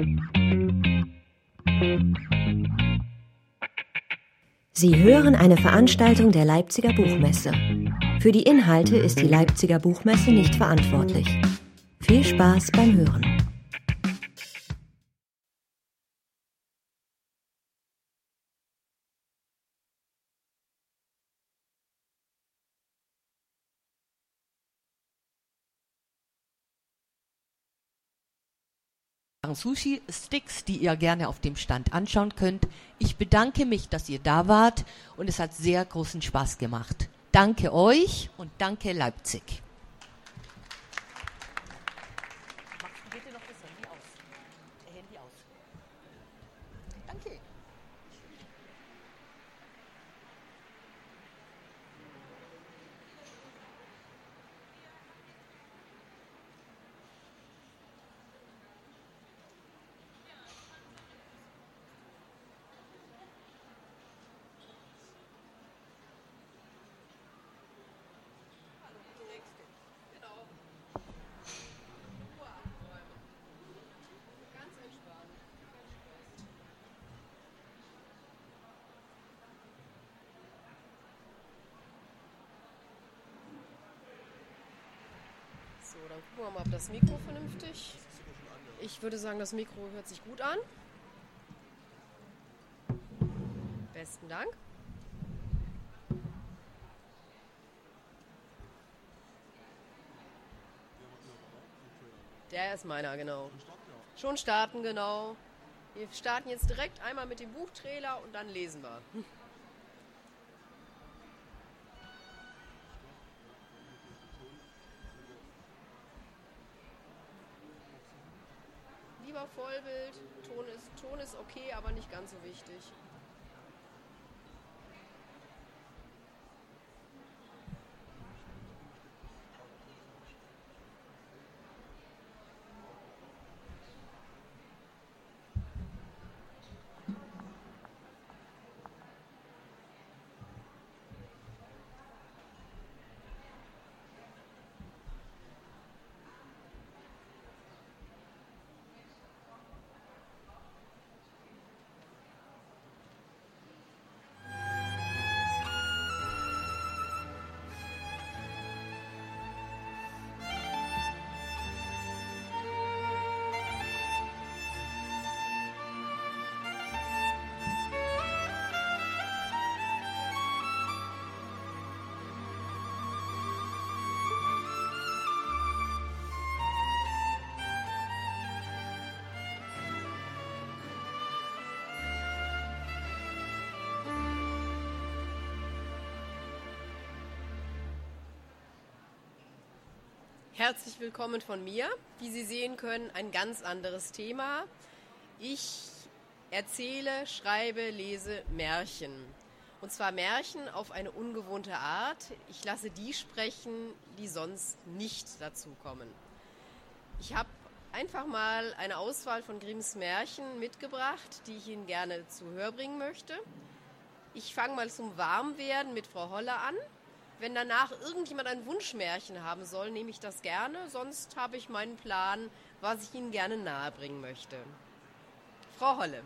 Sie hören eine Veranstaltung der Leipziger Buchmesse. Für die Inhalte ist die Leipziger Buchmesse nicht verantwortlich. Viel Spaß beim Hören. Sushi-Sticks, die ihr gerne auf dem Stand anschauen könnt. Ich bedanke mich, dass ihr da wart und es hat sehr großen Spaß gemacht. Danke euch und danke Leipzig. Machst du bitte noch das Handy aus? Handy aus. Danke. So, dann gucken wir mal, ob das Mikro vernünftig. Ich würde sagen, das Mikro hört sich gut an. Besten Dank. Der ist meiner, genau. Schon starten, genau. Wir starten jetzt direkt einmal mit dem Buchtrailer und dann lesen wir. Lieber Vollbild, Ton ist okay, aber nicht ganz so wichtig. Herzlich willkommen von mir. Wie Sie sehen können, ein ganz anderes Thema. Ich erzähle, schreibe, lese Märchen. Und zwar Märchen auf eine ungewohnte Art. Ich lasse die sprechen, die sonst nicht dazukommen. Ich habe einfach mal eine Auswahl von Grimms Märchen mitgebracht, die ich Ihnen gerne zu Hör bringen möchte. Ich fange mal zum Warmwerden mit Frau Holle an. Wenn danach irgendjemand ein Wunschmärchen haben soll, nehme ich das gerne. Sonst habe ich meinen Plan, was ich Ihnen gerne nahebringen möchte. Frau Holle,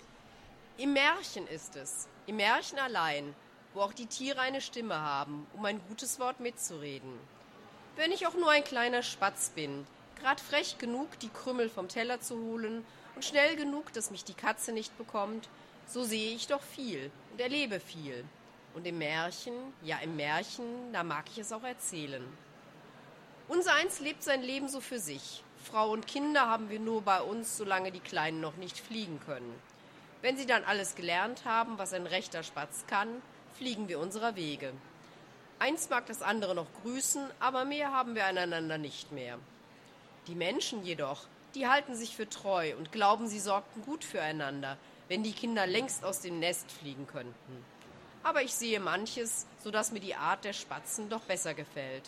im Märchen ist es, im Märchen allein, wo auch die Tiere eine Stimme haben, um ein gutes Wort mitzureden. Wenn ich auch nur ein kleiner Spatz bin, grad frech genug, die Krümel vom Teller zu holen und schnell genug, dass mich die Katze nicht bekommt, so sehe ich doch viel und erlebe viel. Und im Märchen, ja im Märchen, da mag ich es auch erzählen. Unsereins lebt sein Leben so für sich. Frau und Kinder haben wir nur bei uns, solange die Kleinen noch nicht fliegen können. Wenn sie dann alles gelernt haben, was ein rechter Spatz kann, fliegen wir unserer Wege. Eins mag das andere noch grüßen, aber mehr haben wir einander nicht mehr. Die Menschen jedoch, die halten sich für treu und glauben, sie sorgten gut füreinander, wenn die Kinder längst aus dem Nest fliegen könnten. Aber ich sehe manches, sodass mir die Art der Spatzen doch besser gefällt.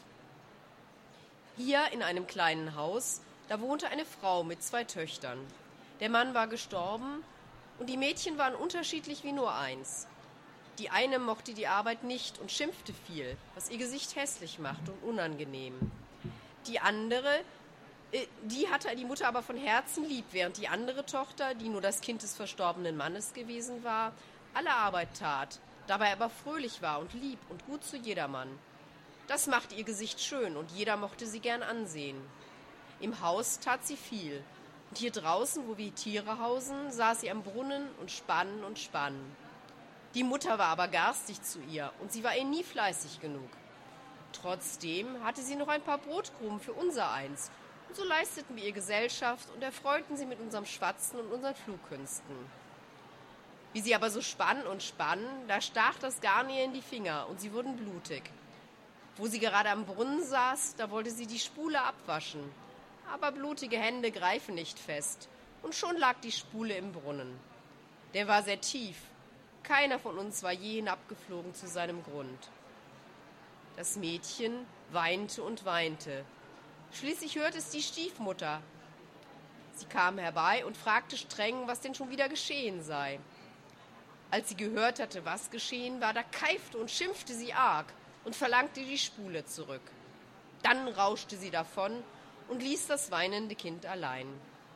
Hier in einem kleinen Haus, da wohnte eine Frau mit 2 Töchtern. Der Mann war gestorben und die Mädchen waren unterschiedlich wie nur eins. Die eine mochte die Arbeit nicht und schimpfte viel, was ihr Gesicht hässlich macht und unangenehm. Die andere, Die hatte die Mutter aber von Herzen lieb, während die andere Tochter, die nur das Kind des verstorbenen Mannes gewesen war, alle Arbeit tat, dabei aber fröhlich war und lieb und gut zu jedermann. Das machte ihr Gesicht schön und jeder mochte sie gern ansehen. Im Haus tat sie viel und hier draußen, wo wir Tiere hausen, saß sie am Brunnen und spann und spann. Die Mutter war aber garstig zu ihr und sie war ihr nie fleißig genug. Trotzdem hatte sie noch ein paar Brotkrumen für unsereins. Und so leisteten wir ihr Gesellschaft und erfreuten sie mit unserem Schwatzen und unseren Flugkünsten. Wie sie aber so spannen und spannen, da stach das Garn ihr in die Finger und sie wurden blutig. Wo sie gerade am Brunnen saß, da wollte sie die Spule abwaschen. Aber blutige Hände greifen nicht fest und schon lag die Spule im Brunnen. Der war sehr tief. Keiner von uns war je hinabgeflogen zu seinem Grund. Das Mädchen weinte und weinte. Schließlich hörte es die Stiefmutter. Sie kam herbei und fragte streng, was denn schon wieder geschehen sei. Als sie gehört hatte, was geschehen war, da keifte und schimpfte sie arg und verlangte die Spule zurück. Dann rauschte sie davon und ließ das weinende Kind allein.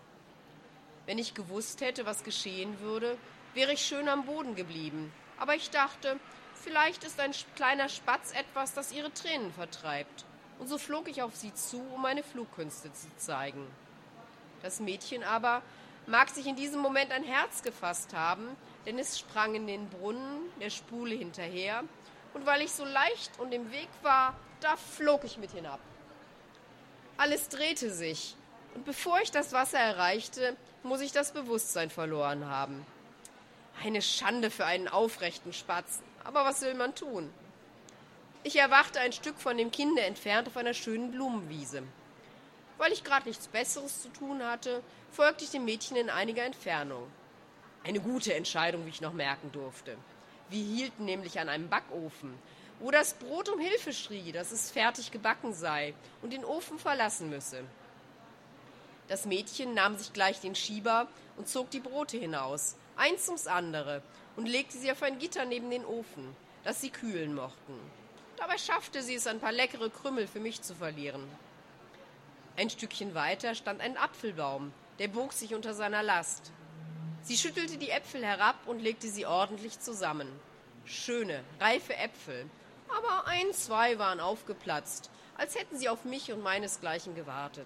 Wenn ich gewusst hätte, was geschehen würde, wäre ich schön am Boden geblieben. Aber ich dachte, vielleicht ist ein kleiner Spatz etwas, das ihre Tränen vertreibt. Und so flog ich auf sie zu, um meine Flugkünste zu zeigen. Das Mädchen aber mag sich in diesem Moment ein Herz gefasst haben, denn es sprang in den Brunnen der Spule hinterher, und weil ich so leicht und im Weg war, da flog ich mit hinab. Alles drehte sich, und bevor ich das Wasser erreichte, muss ich das Bewusstsein verloren haben. Eine Schande für einen aufrechten Spatzen, aber was will man tun? Ich erwachte ein Stück von dem Kinde entfernt auf einer schönen Blumenwiese. Weil ich gerade nichts Besseres zu tun hatte, folgte ich dem Mädchen in einiger Entfernung. Eine gute Entscheidung, wie ich noch merken durfte. Wir hielten nämlich an einem Backofen, wo das Brot um Hilfe schrie, dass es fertig gebacken sei und den Ofen verlassen müsse. Das Mädchen nahm sich gleich den Schieber und zog die Brote hinaus, eins ums andere, und legte sie auf ein Gitter neben den Ofen, dass sie kühlen mochten. Dabei schaffte sie es, ein paar leckere Krümel für mich zu verlieren. Ein Stückchen weiter stand ein Apfelbaum, der bog sich unter seiner Last. Sie schüttelte die Äpfel herab und legte sie ordentlich zusammen. Schöne, reife Äpfel, aber 1, 2 waren aufgeplatzt, als hätten sie auf mich und meinesgleichen gewartet.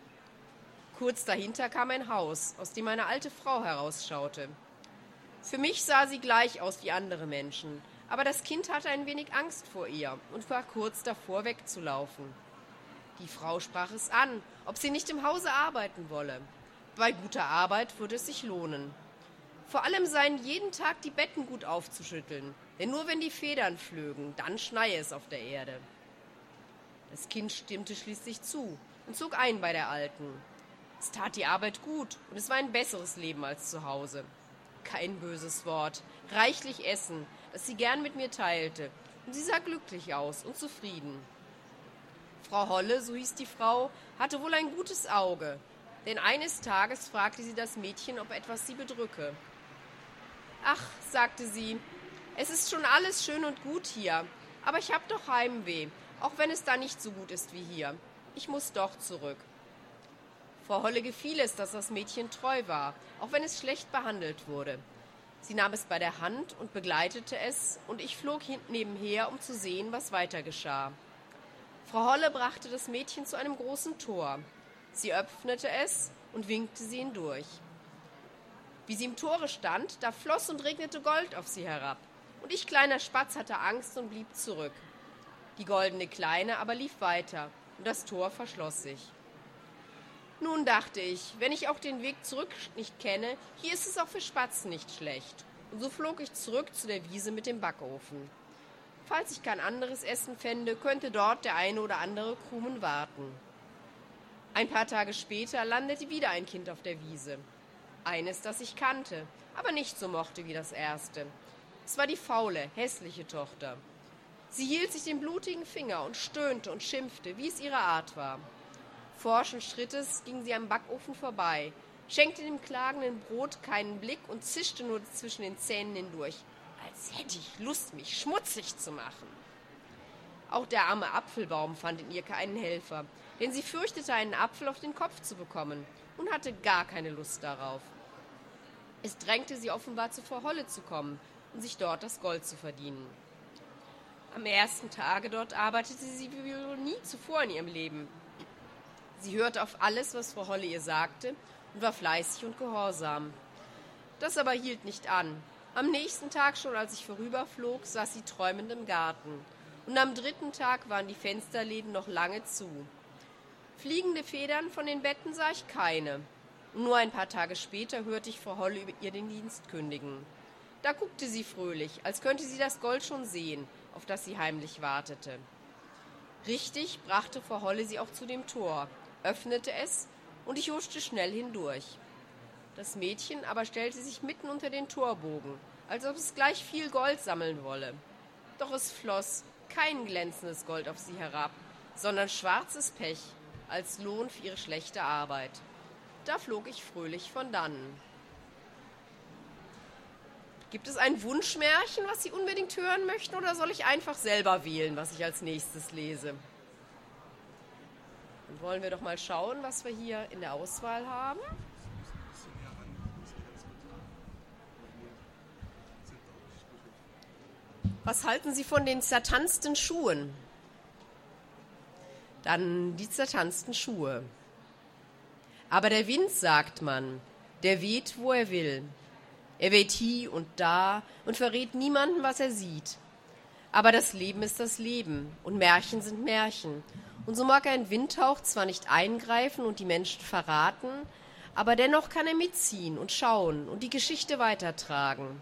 Kurz dahinter kam ein Haus, aus dem eine alte Frau herausschaute. Für mich sah sie gleich aus wie andere Menschen, aber das Kind hatte ein wenig Angst vor ihr und war kurz davor, wegzulaufen. Die Frau sprach es an, ob sie nicht im Hause arbeiten wolle. Bei guter Arbeit würde es sich lohnen. Vor allem seien jeden Tag die Betten gut aufzuschütteln, denn nur wenn die Federn flögen, dann schneie es auf der Erde. Das Kind stimmte schließlich zu und zog ein bei der Alten. Es tat die Arbeit gut und es war ein besseres Leben als zu Hause. Kein böses Wort, reichlich Essen, das sie gern mit mir teilte, und sie sah glücklich aus und zufrieden. Frau Holle, so hieß die Frau, hatte wohl ein gutes Auge, denn eines Tages fragte sie das Mädchen, ob etwas sie bedrücke. »Ach«, sagte sie, »es ist schon alles schön und gut hier, aber ich habe doch Heimweh, auch wenn es da nicht so gut ist wie hier. Ich muss doch zurück.« Frau Holle gefiel es, dass das Mädchen treu war, auch wenn es schlecht behandelt wurde. Sie nahm es bei der Hand und begleitete es, und ich flog nebenher, um zu sehen, was weiter geschah. Frau Holle brachte das Mädchen zu einem großen Tor. Sie öffnete es und winkte sie hindurch. Wie sie im Tore stand, da floss und regnete Gold auf sie herab, und ich, kleiner Spatz, hatte Angst und blieb zurück. Die goldene Kleine aber lief weiter, und das Tor verschloss sich. Nun, dachte ich, wenn ich auch den Weg zurück nicht kenne, hier ist es auch für Spatzen nicht schlecht. Und so flog ich zurück zu der Wiese mit dem Backofen. Falls ich kein anderes Essen fände, könnte dort der eine oder andere Krumen warten. Ein paar Tage später landete wieder ein Kind auf der Wiese. Eines, das ich kannte, aber nicht so mochte wie das erste. Es war die faule, hässliche Tochter. Sie hielt sich den blutigen Finger und stöhnte und schimpfte, wie es ihre Art war. Forschen Schrittes ging sie am Backofen vorbei, schenkte dem klagenden Brot keinen Blick und zischte nur zwischen den Zähnen hindurch, als hätte ich Lust, mich schmutzig zu machen. Auch der arme Apfelbaum fand in ihr keinen Helfer, denn sie fürchtete, einen Apfel auf den Kopf zu bekommen und hatte gar keine Lust darauf. Es drängte sie offenbar, zu Frau Holle zu kommen und sich dort das Gold zu verdienen. Am ersten Tage dort arbeitete sie wie wohl nie zuvor in ihrem Leben. Sie hörte auf alles, was Frau Holle ihr sagte, und war fleißig und gehorsam. Das aber hielt nicht an. Am nächsten Tag schon, als ich vorüberflog, saß sie träumend im Garten. Und am 3. Tag waren die Fensterläden noch lange zu. Fliegende Federn von den Betten sah ich keine. Und nur ein paar Tage später hörte ich Frau Holle ihr den Dienst kündigen. Da guckte sie fröhlich, als könnte sie das Gold schon sehen, auf das sie heimlich wartete. Richtig brachte Frau Holle sie auch zu dem Tor, öffnete es, und ich huschte schnell hindurch. Das Mädchen aber stellte sich mitten unter den Torbogen, als ob es gleich viel Gold sammeln wolle. Doch es floss kein glänzendes Gold auf sie herab, sondern schwarzes Pech als Lohn für ihre schlechte Arbeit. Da flog ich fröhlich von dannen. Gibt es ein Wunschmärchen, was Sie unbedingt hören möchten, oder soll ich einfach selber wählen, was ich als nächstes lese? Dann wollen wir doch mal schauen, was wir hier in der Auswahl haben. Was halten Sie von den zertanzten Schuhen? Dann die zertanzten Schuhe. Aber der Wind, sagt man, der weht, wo er will. Er weht hie und da und verrät niemanden, was er sieht. Aber das Leben ist das Leben und Märchen sind Märchen. Und so mag ein Windhauch zwar nicht eingreifen und die Menschen verraten, aber dennoch kann er mitziehen und schauen und die Geschichte weitertragen.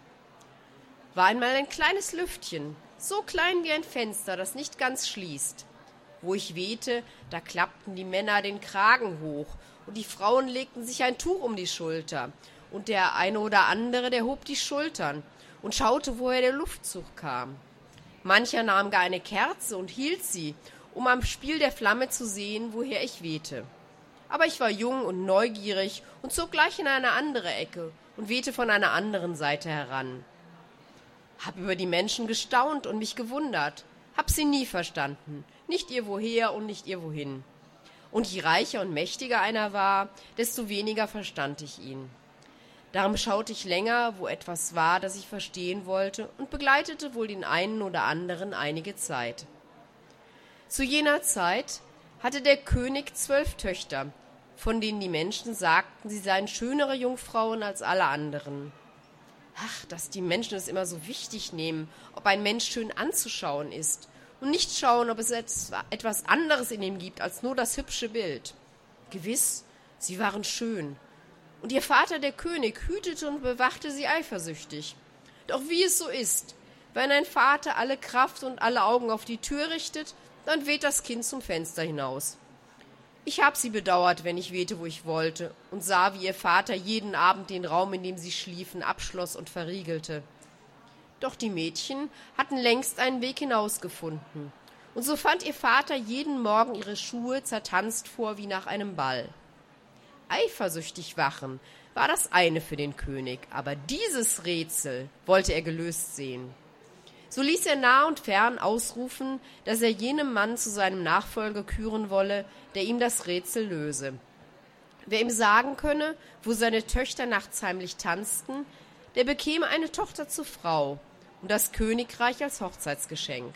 War einmal ein kleines Lüftchen, so klein wie ein Fenster, das nicht ganz schließt. Wo ich wehte, da klappten die Männer den Kragen hoch und die Frauen legten sich ein Tuch um die Schulter. Und der eine oder andere, der hob die Schultern und schaute, woher der Luftzug kam. Mancher nahm gar eine Kerze und hielt sie, um am Spiel der Flamme zu sehen, woher ich wehte. Aber ich war jung und neugierig und zog gleich in eine andere Ecke und wehte von einer anderen Seite heran. Hab über die Menschen gestaunt und mich gewundert, hab sie nie verstanden, nicht ihr woher und nicht ihr wohin. Und je reicher und mächtiger einer war, desto weniger verstand ich ihn. Darum schaute ich länger, wo etwas war, das ich verstehen wollte, und begleitete wohl den einen oder anderen einige Zeit. Zu jener Zeit hatte der König 12 Töchter, von denen die Menschen sagten, sie seien schönere Jungfrauen als alle anderen. Ach, dass die Menschen es immer so wichtig nehmen, ob ein Mensch schön anzuschauen ist, und nicht schauen, ob es etwas anderes in ihm gibt als nur das hübsche Bild. Gewiss, sie waren schön. Und ihr Vater, der König, hütete und bewachte sie eifersüchtig. Doch wie es so ist, wenn ein Vater alle Kraft und alle Augen auf die Tür richtet, dann weht das Kind zum Fenster hinaus. Ich hab sie bedauert, wenn ich wehte, wo ich wollte, und sah, wie ihr Vater jeden Abend den Raum, in dem sie schliefen, abschloss und verriegelte. Doch die Mädchen hatten längst einen Weg hinausgefunden, und so fand ihr Vater jeden Morgen ihre Schuhe zertanzt vor wie nach einem Ball. Eifersüchtig wachen war das eine für den König, aber dieses Rätsel wollte er gelöst sehen. So ließ er nah und fern ausrufen, dass er jenem Mann zu seinem Nachfolger küren wolle, der ihm das Rätsel löse. Wer ihm sagen könne, wo seine Töchter nachts heimlich tanzten, der bekäme eine Tochter zur Frau und das Königreich als Hochzeitsgeschenk.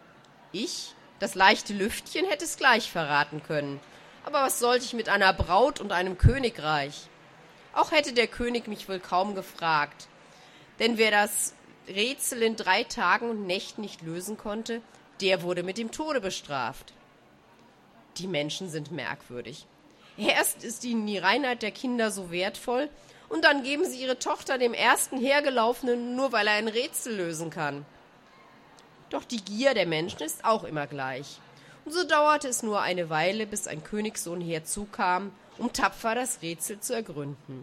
Ich, das leichte Lüftchen, hätte es gleich verraten können, aber was sollte ich mit einer Braut und einem Königreich? Auch hätte der König mich wohl kaum gefragt, denn wer das Rätsel in 3 Tagen und Nächten nicht lösen konnte, der wurde mit dem Tode bestraft. Die Menschen sind merkwürdig. Erst ist ihnen die Reinheit der Kinder so wertvoll, und dann geben sie ihre Tochter dem ersten Hergelaufenen, nur weil er ein Rätsel lösen kann. Doch die Gier der Menschen ist auch immer gleich. Und so dauerte es nur eine Weile, bis ein Königssohn herzukam, um tapfer das Rätsel zu ergründen.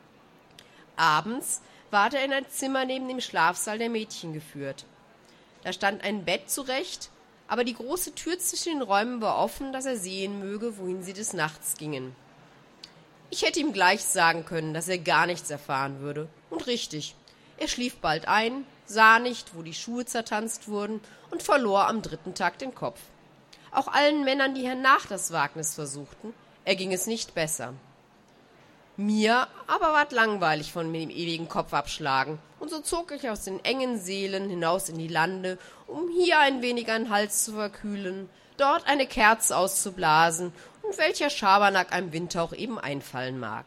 Abends ward er in ein Zimmer neben dem Schlafsaal der Mädchen geführt. Da stand ein Bett zurecht, aber die große Tür zwischen den Räumen war offen, dass er sehen möge, wohin sie des Nachts gingen. Ich hätte ihm gleich sagen können, dass er gar nichts erfahren würde. Und richtig, er schlief bald ein sah nicht, wo die Schuhe zertanzt wurden und verlor am 3. Tag den Kopf. Auch allen Männern, die hernach das Wagnis versuchten, erging es nicht besser. Mir aber ward langweilig von dem ewigen Kopfabschlagen, und so zog ich aus den engen Seelen hinaus in die Lande, um hier ein wenig einen Hals zu verkühlen, dort eine Kerze auszublasen und welcher Schabernack einem Winter auch eben einfallen mag.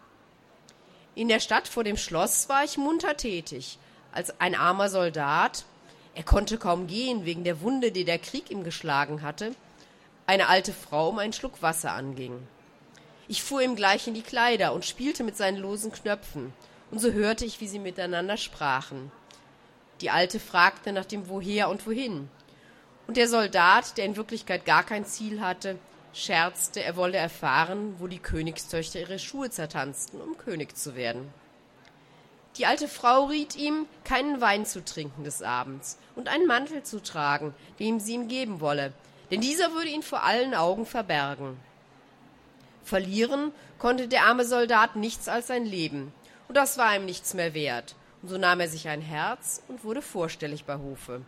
In der Stadt vor dem Schloss war ich munter tätig, als ein armer Soldat, er konnte kaum gehen wegen der Wunde, die der Krieg ihm geschlagen hatte, eine alte Frau um einen Schluck Wasser anging. Ich fuhr ihm gleich in die Kleider und spielte mit seinen losen Knöpfen, und so hörte ich, wie sie miteinander sprachen. Die Alte fragte nach dem Woher und Wohin, und der Soldat, der in Wirklichkeit gar kein Ziel hatte, scherzte, er wolle erfahren, wo die Königstöchter ihre Schuhe zertanzten, um König zu werden. Die alte Frau riet ihm, keinen Wein zu trinken des Abends und einen Mantel zu tragen, dem sie ihm geben wolle, denn dieser würde ihn vor allen Augen verbergen. Verlieren konnte der arme Soldat nichts als sein Leben, und das war ihm nichts mehr wert, und so nahm er sich ein Herz und wurde vorstellig bei Hofe.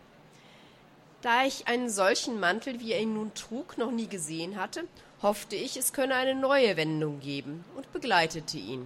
Da ich einen solchen Mantel, wie er ihn nun trug, noch nie gesehen hatte, hoffte ich, es könne eine neue Wendung geben, und begleitete ihn.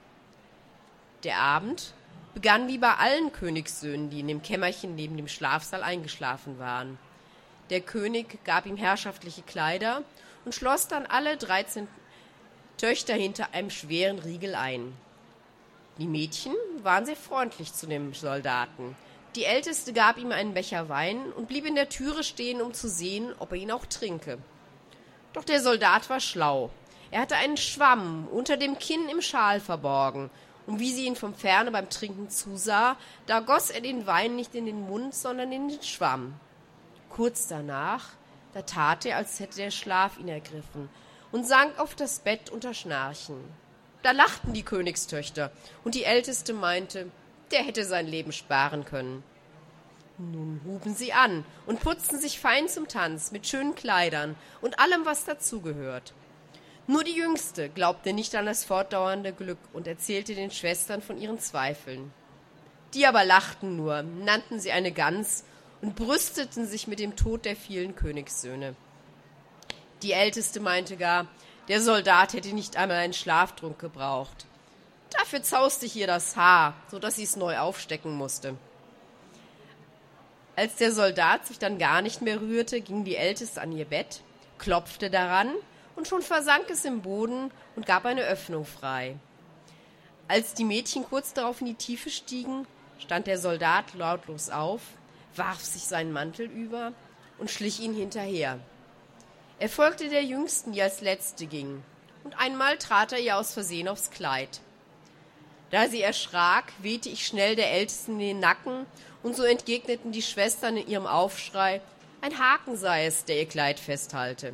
Der Abend begann wie bei allen Königssöhnen, die in dem Kämmerchen neben dem Schlafsaal eingeschlafen waren. Der König gab ihm herrschaftliche Kleider und schloss dann alle 13 Töchter hinter einem schweren Riegel ein. Die Mädchen waren sehr freundlich zu dem Soldaten. Die Älteste gab ihm einen Becher Wein und blieb in der Türe stehen, um zu sehen, ob er ihn auch trinke. Doch der Soldat war schlau. Er hatte einen Schwamm unter dem Kinn im Schal verborgen, und wie sie ihn von Ferne beim Trinken zusah, da goss er den Wein nicht in den Mund, sondern in den Schwamm. Kurz danach, da tat er, als hätte der Schlaf ihn ergriffen, und sank auf das Bett unter Schnarchen. Da lachten die Königstöchter, und die Älteste meinte, der hätte sein Leben sparen können. Nun huben sie an und putzten sich fein zum Tanz mit schönen Kleidern und allem, was dazugehört. Nur die Jüngste glaubte nicht an das fortdauernde Glück und erzählte den Schwestern von ihren Zweifeln. Die aber lachten nur, nannten sie eine Gans und brüsteten sich mit dem Tod der vielen Königssöhne. Die Älteste meinte gar, der Soldat hätte nicht einmal einen Schlaftrunk gebraucht. Dafür zauste ich ihr das Haar, so dass sie es neu aufstecken musste. Als der Soldat sich dann gar nicht mehr rührte, ging die Älteste an ihr Bett, klopfte daran, und schon versank es im Boden und gab eine Öffnung frei. Als die Mädchen kurz darauf in die Tiefe stiegen, stand der Soldat lautlos auf, warf sich seinen Mantel über und schlich ihnen hinterher. Er folgte der Jüngsten, die als Letzte ging, und einmal trat er ihr aus Versehen aufs Kleid. Da sie erschrak, wehte ich schnell der Ältesten in den Nacken, und so entgegneten die Schwestern in ihrem Aufschrei, ein Haken sei es, der ihr Kleid festhalte.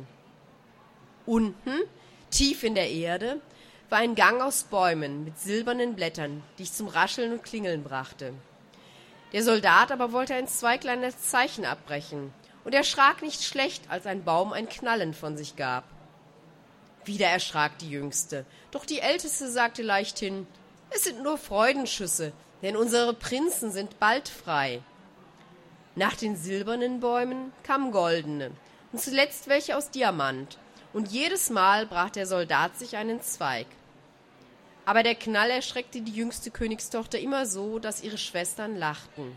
Unten, tief in der Erde, war ein Gang aus Bäumen mit silbernen Blättern, die ich zum Rascheln und Klingeln brachte. Der Soldat aber wollte ein zweikleines Zeichen abbrechen, und erschrak nicht schlecht, als ein Baum ein Knallen von sich gab. Wieder erschrak die Jüngste, doch die Älteste sagte leichthin, es sind nur Freudenschüsse, denn unsere Prinzen sind bald frei. Nach den silbernen Bäumen kamen goldene und zuletzt welche aus Diamant, und jedes Mal brach der Soldat sich einen Zweig. Aber der Knall erschreckte die jüngste Königstochter immer so, dass ihre Schwestern lachten.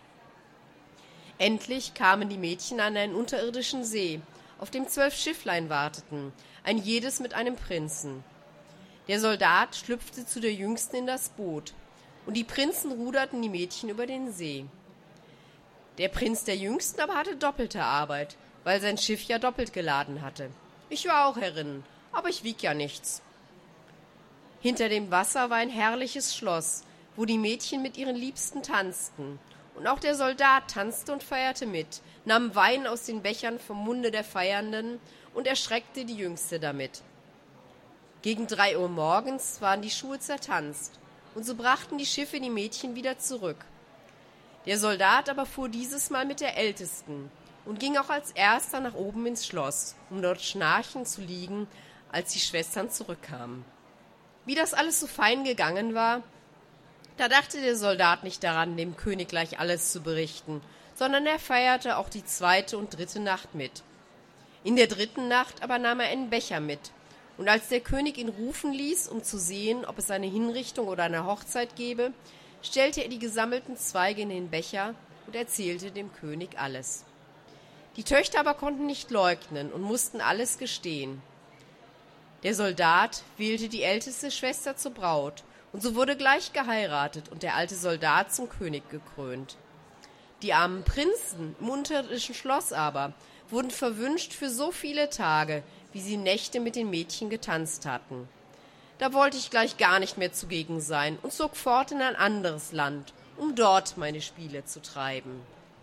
Endlich kamen die Mädchen an einen unterirdischen See, auf dem 12 Schifflein warteten, ein jedes mit einem Prinzen. Der Soldat schlüpfte zu der Jüngsten in das Boot, und die Prinzen ruderten die Mädchen über den See. Der Prinz der Jüngsten aber hatte doppelte Arbeit, weil sein Schiff ja doppelt geladen hatte. Ich war auch Herrin, aber ich wieg ja nichts. Hinter dem Wasser war ein herrliches Schloss, wo die Mädchen mit ihren Liebsten tanzten. Und auch der Soldat tanzte und feierte mit, nahm Wein aus den Bechern vom Munde der Feiernden und erschreckte die Jüngste damit. Gegen 3 Uhr morgens waren die Schuhe zertanzt, und so brachten die Schiffe die Mädchen wieder zurück. Der Soldat aber fuhr dieses Mal mit der Ältesten und ging auch als erster nach oben ins Schloss, um dort schnarchend zu liegen, als die Schwestern zurückkamen. Wie das alles so fein gegangen war, Da dachte der Soldat nicht daran, dem König gleich alles zu berichten, sondern er feierte auch die 2. und 3. Nacht mit. In der 3. Nacht aber nahm er einen Becher mit, und als der König ihn rufen ließ, um zu sehen, ob es eine Hinrichtung oder eine Hochzeit gebe, stellte er die gesammelten Zweige in den Becher und erzählte dem König alles. Die Töchter aber konnten nicht leugnen und mussten alles gestehen. Der Soldat wählte die älteste Schwester zur Braut, und so wurde gleich geheiratet und der alte Soldat zum König gekrönt. Die armen Prinzen im unterirdischen Schloss aber wurden verwünscht für so viele Tage, wie sie Nächte mit den Mädchen getanzt hatten. Da wollte ich gleich gar nicht mehr zugegen sein und zog fort in ein anderes Land, um dort meine Spiele zu treiben.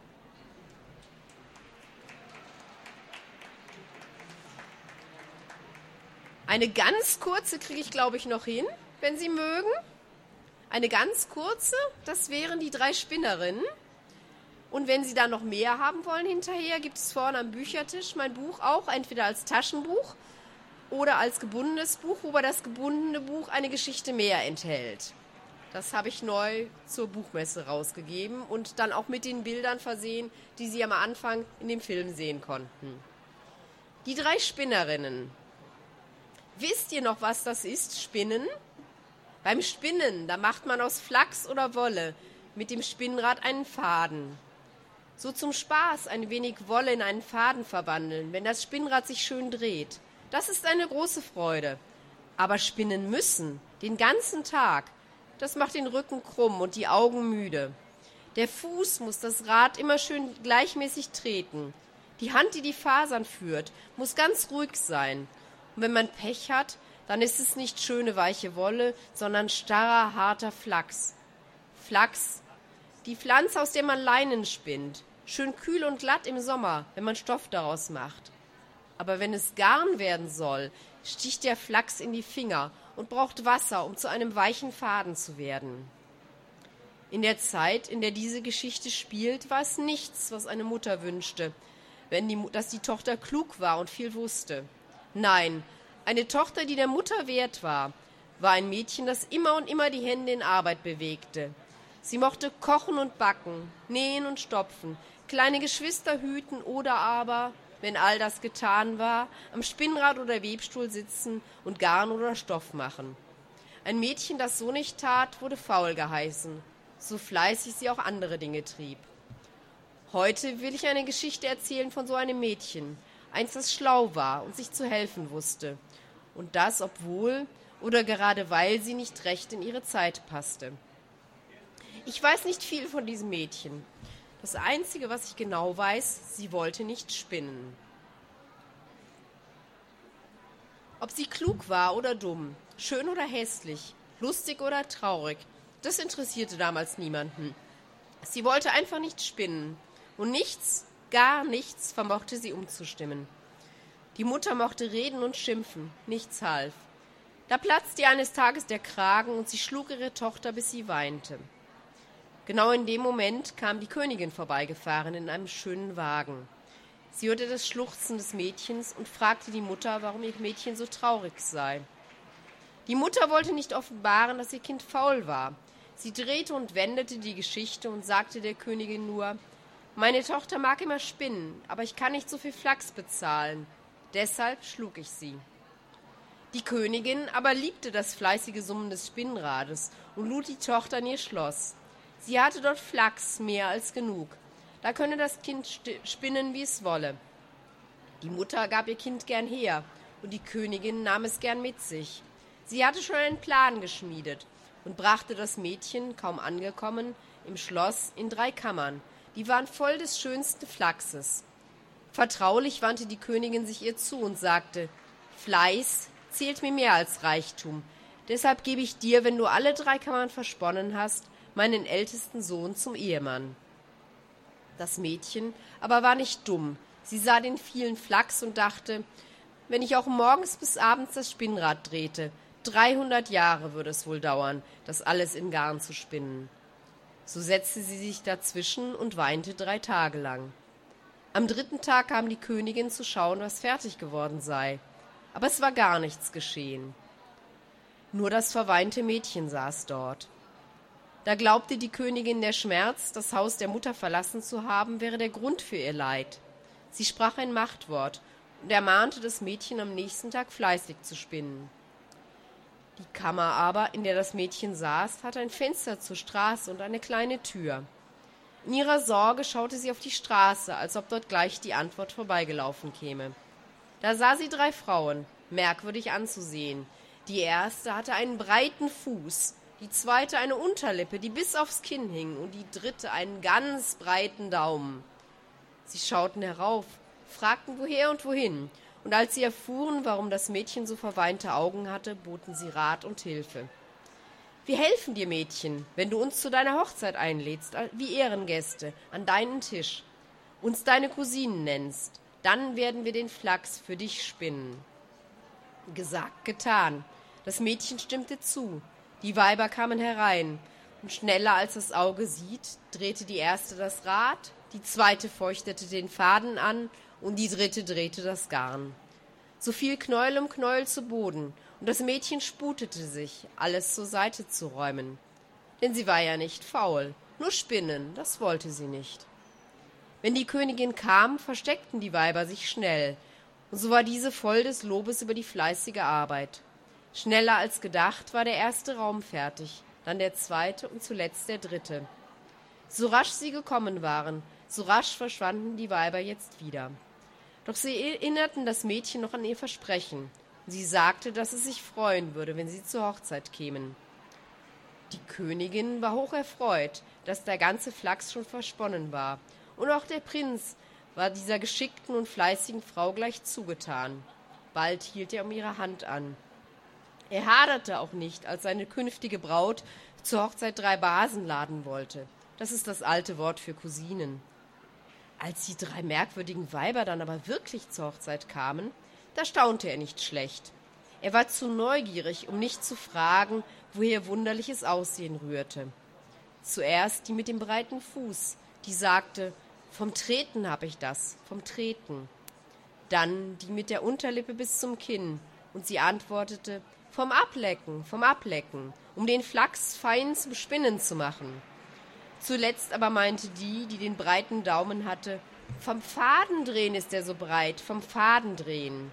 Eine ganz kurze kriege ich, glaube ich, noch hin, wenn Sie mögen. Eine ganz kurze, das wären die 3 Spinnerinnen. Und wenn Sie da noch mehr haben wollen hinterher, gibt es vorne am Büchertisch mein Buch auch, entweder als Taschenbuch oder als gebundenes Buch, wobei das gebundene Buch eine Geschichte mehr enthält. Das habe ich neu zur Buchmesse rausgegeben und dann auch mit den Bildern versehen, die Sie am Anfang in dem Film sehen konnten. Die 3 Spinnerinnen. Wisst ihr noch, was das ist, Spinnen? Beim Spinnen, da macht man aus Flachs oder Wolle mit dem Spinnrad einen Faden. So zum Spaß ein wenig Wolle in einen Faden verwandeln, wenn das Spinnrad sich schön dreht. Das ist eine große Freude. Aber spinnen müssen, den ganzen Tag, das macht den Rücken krumm und die Augen müde. Der Fuß muss das Rad immer schön gleichmäßig treten. Die Hand, die die Fasern führt, muss ganz ruhig sein. Und wenn man Pech hat, dann ist es nicht schöne weiche Wolle, sondern starrer, harter Flachs. Flachs, die Pflanze, aus der man Leinen spinnt. Schön kühl und glatt im Sommer, wenn man Stoff daraus macht. Aber wenn es Garn werden soll, sticht der Flachs in die Finger und braucht Wasser, um zu einem weichen Faden zu werden. In der Zeit, in der diese Geschichte spielt, war es nichts, was eine Mutter wünschte, dass die Tochter klug war und viel wusste. Nein, eine Tochter, die der Mutter wert war ein Mädchen, das immer und immer die Hände in Arbeit bewegte. Sie mochte kochen und backen, nähen und stopfen, kleine Geschwister hüten oder aber, wenn all das getan war, am Spinnrad oder Webstuhl sitzen und Garn oder Stoff machen. Ein Mädchen, das so nicht tat, wurde faul geheißen, so fleißig sie auch andere Dinge trieb. Heute will ich eine Geschichte erzählen von so einem Mädchen, eins, das schlau war und sich zu helfen wusste. Und das, obwohl oder gerade weil sie nicht recht in ihre Zeit passte. Ich weiß nicht viel von diesem Mädchen. Das Einzige, was ich genau weiß, sie wollte nicht spinnen. Ob sie klug war oder dumm, schön oder hässlich, lustig oder traurig, das interessierte damals niemanden. Sie wollte einfach nicht spinnen und nichts, gar nichts vermochte sie umzustimmen. Die Mutter mochte reden und schimpfen, nichts half. Da platzte ihr eines Tages der Kragen und sie schlug ihre Tochter, bis sie weinte. Genau in dem Moment kam die Königin vorbeigefahren in einem schönen Wagen. Sie hörte das Schluchzen des Mädchens und fragte die Mutter, warum ihr Mädchen so traurig sei. Die Mutter wollte nicht offenbaren, dass ihr Kind faul war. Sie drehte und wendete die Geschichte und sagte der Königin nur: »Meine Tochter mag immer spinnen, aber ich kann nicht so viel Flachs bezahlen. Deshalb schlug ich sie.« Die Königin aber liebte das fleißige Summen des Spinnrades und lud die Tochter in ihr Schloss. Sie hatte dort Flachs mehr als genug. Da könne das Kind spinnen, wie es wolle. Die Mutter gab ihr Kind gern her, und die Königin nahm es gern mit sich. Sie hatte schon einen Plan geschmiedet und brachte das Mädchen, kaum angekommen, im Schloss in 3 Kammern. Die waren voll des schönsten Flachses. Vertraulich wandte die Königin sich ihr zu und sagte: »Fleiß zählt mir mehr als Reichtum. Deshalb gebe ich dir, wenn du alle 3 Kammern versponnen hast, meinen ältesten Sohn zum Ehemann.« Das Mädchen aber war nicht dumm. Sie sah den vielen Flachs und dachte: wenn ich auch morgens bis abends das Spinnrad drehte, 300 Jahre würde es wohl dauern, das alles in Garn zu spinnen. So setzte sie sich dazwischen und weinte 3 Tage lang. Am 3. Tag kam die Königin zu schauen, was fertig geworden sei. Aber es war gar nichts geschehen. Nur das verweinte Mädchen saß dort. Da glaubte die Königin, der Schmerz, das Haus der Mutter verlassen zu haben, wäre der Grund für ihr Leid. Sie sprach ein Machtwort und ermahnte das Mädchen, am nächsten Tag fleißig zu spinnen. Die Kammer aber, in der das Mädchen saß, hatte ein Fenster zur Straße und eine kleine Tür. In ihrer Sorge schaute sie auf die Straße, als ob dort gleich die Antwort vorbeigelaufen käme. Da sah sie 3 Frauen, merkwürdig anzusehen. Die erste hatte einen breiten Fuß, die zweite eine Unterlippe, die bis aufs Kinn hing, und die dritte einen ganz breiten Daumen. Sie schauten herauf, fragten woher und wohin, und als sie erfuhren, warum das Mädchen so verweinte Augen hatte, boten sie Rat und Hilfe. Wir helfen dir, Mädchen, wenn du uns zu deiner Hochzeit einlädst, wie Ehrengäste, an deinen Tisch, uns deine Cousinen nennst, dann werden wir den Flachs für dich spinnen. Gesagt, getan. Das Mädchen stimmte zu. Die Weiber kamen herein, und schneller als das Auge sieht, drehte die erste das Rad, die zweite feuchtete den Faden an und die dritte drehte das Garn. So fiel Knäuel um Knäuel zu Boden, und das Mädchen sputete sich, alles zur Seite zu räumen. Denn sie war ja nicht faul, nur spinnen, das wollte sie nicht. Wenn die Königin kam, versteckten die Weiber sich schnell, und so war diese voll des Lobes über die fleißige Arbeit. Schneller als gedacht war der erste Raum fertig, dann der zweite und zuletzt der dritte. So rasch sie gekommen waren, so rasch verschwanden die Weiber jetzt wieder. Doch sie erinnerten das Mädchen noch an ihr Versprechen. Sie sagte, dass es sich freuen würde, wenn sie zur Hochzeit kämen. Die Königin war hoch erfreut, dass der ganze Flachs schon versponnen war, und auch der Prinz war dieser geschickten und fleißigen Frau gleich zugetan. Bald hielt er um ihre Hand an. Er haderte auch nicht, als seine künftige Braut zur Hochzeit 3 Basen laden wollte. Das ist das alte Wort für Cousinen. Als die 3 merkwürdigen Weiber dann aber wirklich zur Hochzeit kamen, da staunte er nicht schlecht. Er war zu neugierig, um nicht zu fragen, woher wunderliches Aussehen rührte. Zuerst die mit dem breiten Fuß, die sagte, vom Treten hab ich das, vom Treten. Dann die mit der Unterlippe bis zum Kinn, und sie antwortete, vom Ablecken, um den Flachs fein zum Spinnen zu machen. Zuletzt aber meinte die, die den breiten Daumen hatte, vom Fadendrehen ist er so breit, vom Fadendrehen.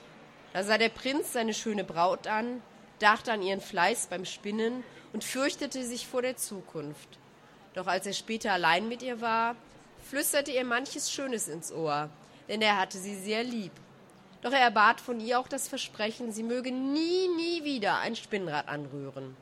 Da sah der Prinz seine schöne Braut an, dachte an ihren Fleiß beim Spinnen und fürchtete sich vor der Zukunft. Doch als er später allein mit ihr war, flüsterte ihr manches Schönes ins Ohr, denn er hatte sie sehr lieb. Doch er erbat von ihr auch das Versprechen, sie möge nie wieder ein Spinnrad anrühren.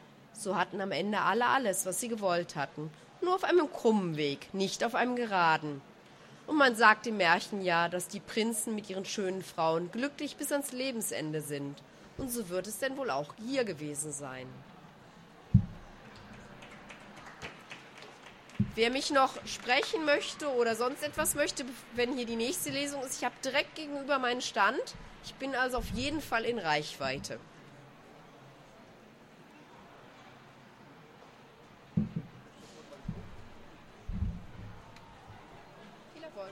So hatten am Ende alle alles, was sie gewollt hatten, nur auf einem krummen Weg, nicht auf einem geraden. Und man sagt im Märchen ja, dass die Prinzen mit ihren schönen Frauen glücklich bis ans Lebensende sind. Und so wird es denn wohl auch hier gewesen sein. Wer mich noch sprechen möchte oder sonst etwas möchte, wenn hier die nächste Lesung ist, ich habe direkt gegenüber meinen Stand. Ich bin also auf jeden Fall in Reichweite. Viel Erfolg.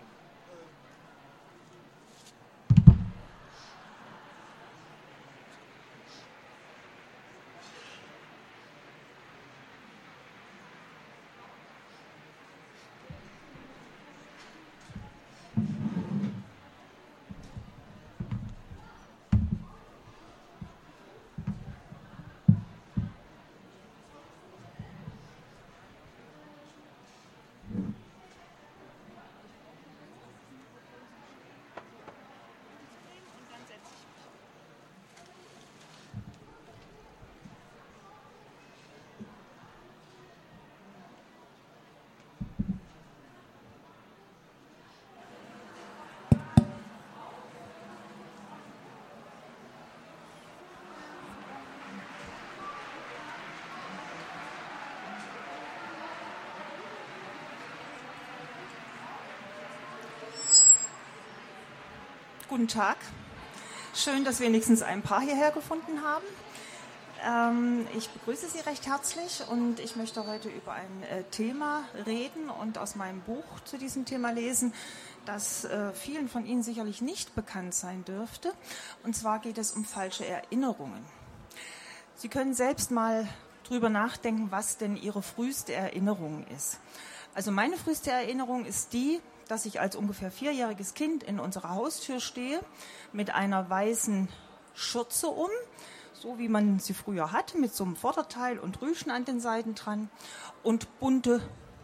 Guten Tag. Schön, dass wenigstens ein paar hierher gefunden haben. Ich begrüße Sie recht herzlich und ich möchte heute über ein Thema reden und aus meinem Buch zu diesem Thema lesen, das vielen von Ihnen sicherlich nicht bekannt sein dürfte. Und zwar geht es um falsche Erinnerungen. Sie können selbst mal drüber nachdenken, was denn ihre früheste Erinnerung ist. Also meine früheste Erinnerung ist die, dass ich als ungefähr 4-jähriges Kind in unserer Haustür stehe, mit einer weißen Schürze so wie man sie früher hatte, mit so einem Vorderteil und Rüschen an den Seiten dran und bunte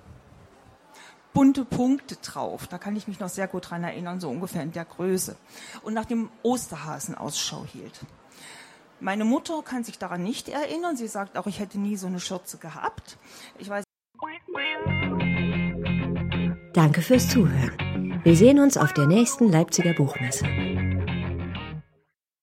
Punkte drauf. Da kann ich mich noch sehr gut dran erinnern, so ungefähr in der Größe. Und nach dem Osterhasen Ausschau hielt. Meine Mutter kann sich daran nicht erinnern. Sie sagt auch, ich hätte nie so eine Schürze gehabt. Ich weiß. Danke fürs Zuhören. Wir sehen uns auf der nächsten Leipziger Buchmesse.